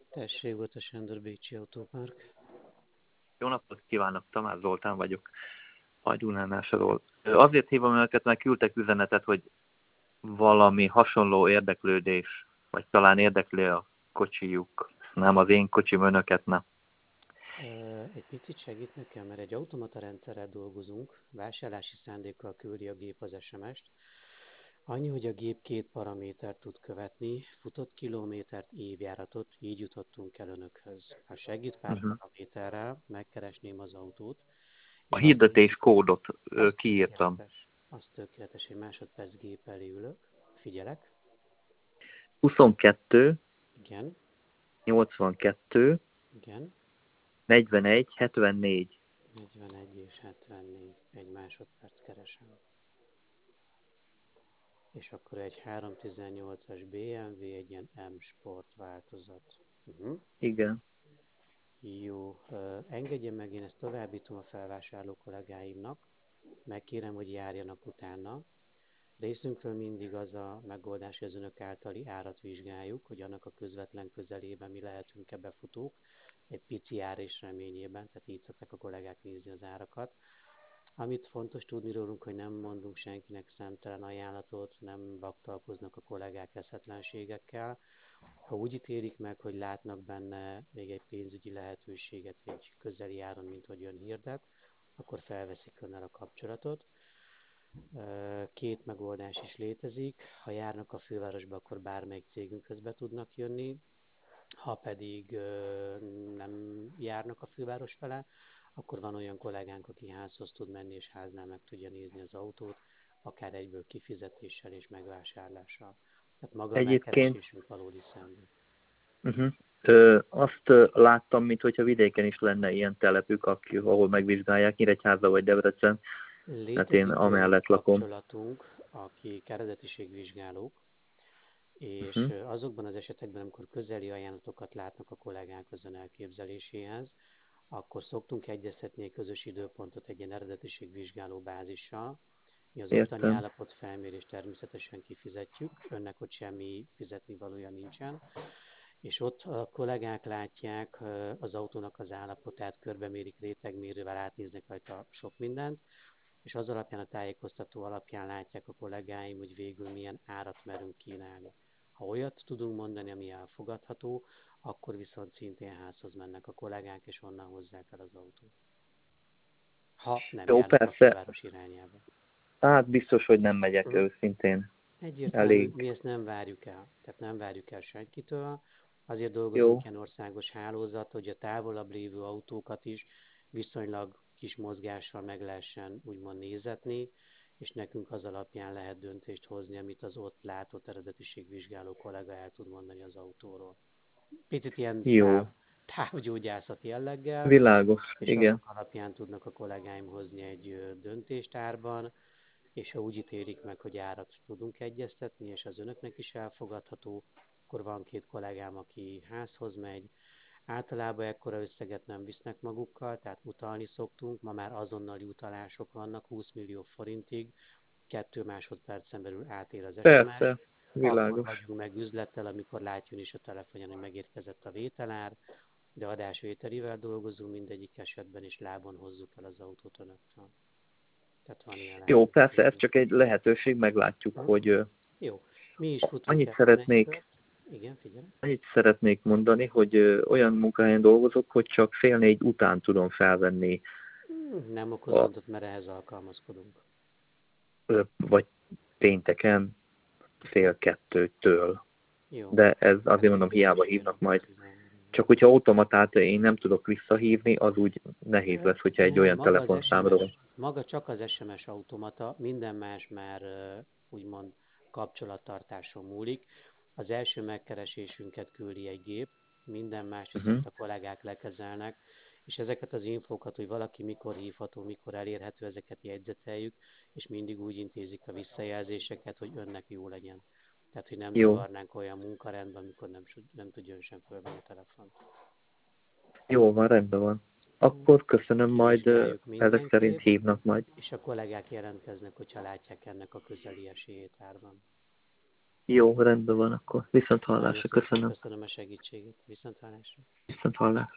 Tessék, Bota Sándor, Bécsi Autópark. Jó napot kívánok, Tamás Zoltán vagyok, Hajdúnánásról. Azért hívom önöket, mert küldtek üzenetet, hogy valami hasonló érdeklődés, vagy talán érdekli a kocsijuk. Nem az én kocsim önöket, nem. Egy picit segít nekem, mert egy automata rendszerrel dolgozunk, vásárlási szándékkal küldi a gép az SMS-t. Annyi, hogy a gép két paramétert tud követni, futott kilométert, évjáratot, így jutottunk el önökhöz. Ha segít pár paraméterrel, megkeresném az autót, A és azt hirdetés kódot az kiírtam. tökéletes. Az tökéletes, egy másodperc gép elé ülök. Figyelek. 22, Igen, 82, igen. 41, 74. 41 és 74. Egy másodperc keresem. És akkor egy 318-as BMW, egy ilyen M Sport változat. Igen. Jó, engedje meg, én ezt továbbítom a felvásárló kollégáimnak. Megkérem, hogy járjanak utána. Részünkről mindig az a megoldás, hogy az önök általi árat vizsgáljuk, hogy annak a közvetlen közelében mi lehetünk-e befutók, egy pici ár és reményében, tehát így szokták a kollégák nézni az árakat. Amit fontos tudni rólunk, hogy nem mondunk senkinek számtalan ajánlatot, nem vaktalpoznak a kollégák eszetlenségekkel. Ha úgy ítélik meg, hogy látnak benne még egy pénzügyi lehetőséget egy közeli áron, mint hogy ön hirdet, akkor felveszik önnel a kapcsolatot. Két megoldás is létezik. Ha járnak a fővárosba, akkor bármelyik cégünkhöz be tudnak jönni. Ha pedig nem járnak a főváros fele, akkor van olyan kollégánk, aki házhoz tud menni, és háznál meg tudja nézni az autót, akár egyből kifizetéssel és megvásárlással. Tehát maga a Egyébként megkeresésünk valódi szándék. azt láttam, mintha vidéken is lenne ilyen telepük, ahol megvizsgálják, Nyíregyháza vagy Debrecen, mert én Létezik olyan amellett lakom. kapcsolatunk, akik eredetiségvizsgálók, és azokban az esetekben, amikor közeli ajánlatokat látnak a kollégák az ön elképzeléséhez, akkor szoktunk egyeztetni egy közös időpontot egy ilyen eredetiségvizsgáló bázissal. Mi az ottani Értem. állapot felmérést természetesen kifizetjük, önnek ott semmi fizetni valója nincsen, és ott a kollégák látják az autónak az állapotát, körbemérik rétegmérővel, átnéznek rajta sok mindent, és az alapján, a tájékoztató alapján látják a kollégáim, hogy végül milyen árat merünk kínálni. Ha olyat tudunk mondani, ami elfogadható, akkor viszont szintén házhoz mennek a kollégák, és onnan hozzák el az autót. Ha nem Jó, járnak a persze. főváros irányába. Hát biztos, hogy nem megyek őszintén. Egyértelmű, mi Elég ezt nem várjuk el. Tehát nem várjuk el senkitől. Azért dolgozunk jó. ilyen országos hálózat, hogy a távolabb lévő autókat is viszonylag kis mozgással meg lehessen úgymond nézetni, és nekünk az alapján lehet döntést hozni, amit az ott látott eredetiségvizsgáló kollega el tud mondani az autóról. Picit ilyen Jó. távgyógyászat jelleggel, Világos. és Igen. azok alapján tudnak a kollégáim hozni egy döntést árban, és ha úgy ítélik meg, hogy árat tudunk egyeztetni, és az önöknek is elfogadható, akkor van két kollégám, aki házhoz megy. Általában ekkora összeget nem visznek magukkal, tehát utalni szoktunk, ma már azonnali utalások vannak, 20 millió forintig, 2 másodpercen belül átér az SMS, Persze. akkor Világos. vagyunk meg üzlettel, amikor látjon is a telefonján, hogy megérkezett a vételár, de adásvételivel dolgozunk mindegyik esetben, és lábon hozzuk el az autót önöktől. Tehát van ilyen Jó, persze, ez lehetőségünk. csak egy lehetőség, meglátjuk, hogy Jó, mi is futunk annyit ebben egy szeretnék, kört. Igen, figyelj. annyit szeretnék mondani, hogy olyan munkahelyen dolgozok, hogy csak fél négy után tudom felvenni, Nem okoz a, gondot, mert ehhez alkalmazkodunk. vagy pénteken fél kettőtől. Jó, De ez azért mondom, elég hiába gyors hívnak időket majd. kívánunk. Csak hogyha automatát én nem tudok visszahívni, az úgy nehéz lesz, hogyha egy Nem, olyan telefonszámról van. maga csak az SMS automata, minden más már úgymond kapcsolattartáson múlik. Az első megkeresésünket küldi egy gép, minden más Uh-huh. viszont a kollégák lekezelnek, és ezeket az infókat, hogy valaki mikor hívható, mikor elérhető, ezeket jegyzeteljük, és mindig úgy intézik a visszajelzéseket, hogy önnek jó legyen. Tehát, hogy nem Jó, zavarnánk olyan munkarendben, amikor nem tudja ön sem fölvenni a telefont. jó van, rendben van. Akkor köszönöm, majd Vizsgáljuk ezek szerint mindenképp, hívnak majd. és a kollégák jelentkeznek, hogyha látják ennek a közeli esélyét árban. Jó, rendben van akkor. Viszont Nagyon hallásra, szépen köszönöm. köszönöm a segítséget. Viszont hallásra. Viszont hallásra.